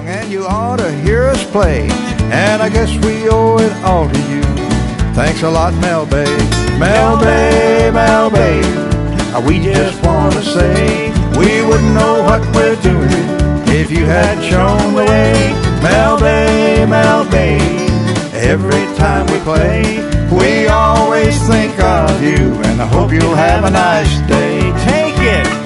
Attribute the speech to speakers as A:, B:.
A: and you ought to hear us play. And I guess we owe it all to you. Thanks a lot, Mel Bay. Mel Bay, Mel Bay. We just want to say we wouldn't know what we're doing if you hadn't shown the way. Mel Bay, Mel Bay. Every time we play, we always think of you, and I hope you'll have a nice day.
B: Take it!